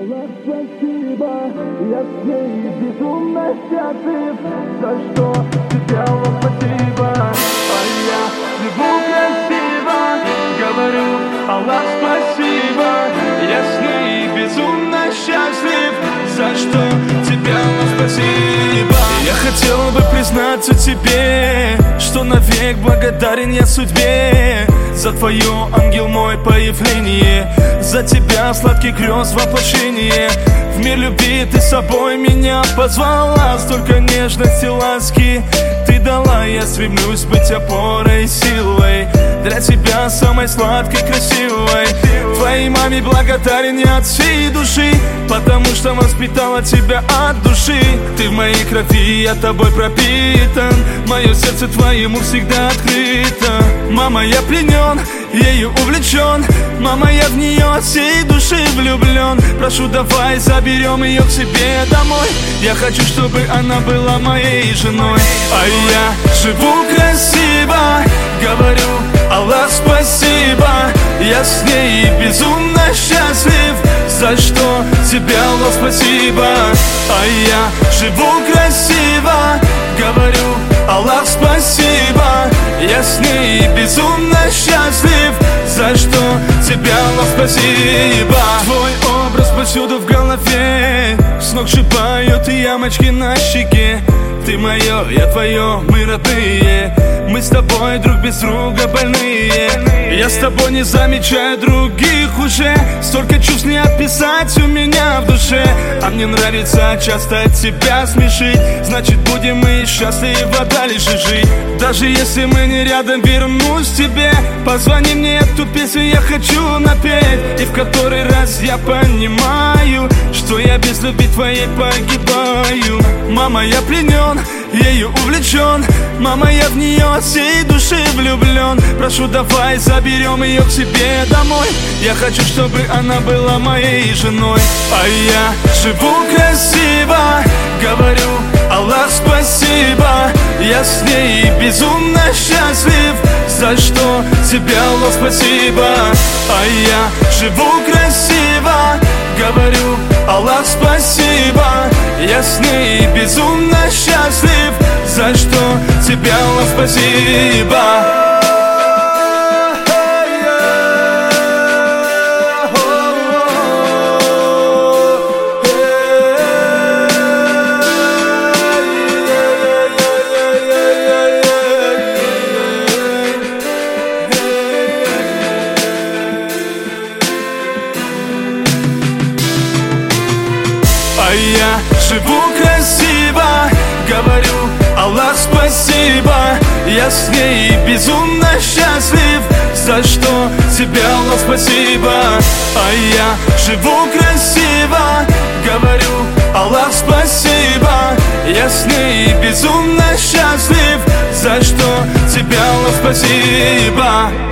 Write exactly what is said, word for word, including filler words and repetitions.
Аллах, спасибо, я с ней безумно счастлив. За что тебе, Аллах, спасибо, а я живу красиво. Говорю, Аллах, спасибо, я с ней безумно счастлив. За что тебе, Аллах, спасибо. Я хотел бы признаться тебе, что навек благодарен я судьбе за твое, ангел мой, появление, за тебя сладкий грез воплощение. В мир любви ты собой меня позвала, столько нежности, ласки ты дала. Я стремлюсь быть опорой, силой для тебя самой сладкой, красивой. Твоей маме благодарен я от всей души, потому что воспитала тебя от души. Ты в моей крови, я тобой пропитан, мое сердце твоему всегда открыто. Мама, я пленен, ею увлечен, мама, я в нее от всей души влюблен. Прошу, давай заберем ее к себе домой, я хочу, чтобы она была моей женой. А я живу красиво, говорю, Аллах, спасибо, я с ней безумно счастлив. За что тебе, Аллах, спасибо, а я живу красиво, говорю, Аллах, спасибо, я с ней безумно счастлив. За что тебе, Аллах, спасибо. Твой образ повсюду в голове, с ног шибают ямочки на щеке. Ты мое, я твое, мы родные, мы с тобой друг без друга больные. Я с тобой не замечаю других уже, столько чувств не описать у меня в душе. А мне нравится часто тебя смешить, значит будем мы счастливо дальше жить. Даже если мы не рядом, вернусь к тебе. Позвони мне, эту песню я хочу напеть, и в который раз я понимаю, что я без любви твоей погибаю. Мама, я пленен, ею увлечен, мама, я в нее от всей души влюблен. Прошу, давай заберем ее к себе домой, я хочу, чтобы она была моей женой. А я живу красиво, говорю, Аллах, спасибо, я с ней безумно счастлив. За что тебе, Аллах, спасибо, а я живу красиво, говорю, Аллах, спасибо, я с ней безумно счастлив. За что тебе, Аллах, спасибо. А я живу красиво, говорю, Аллах, спасибо, я с ней безумно счастлив. За что тебе, Аллах, спасибо, а я живу красиво, говорю, Аллах, спасибо, я с ней безумно счастлив. За что тебе, Аллах, спасибо.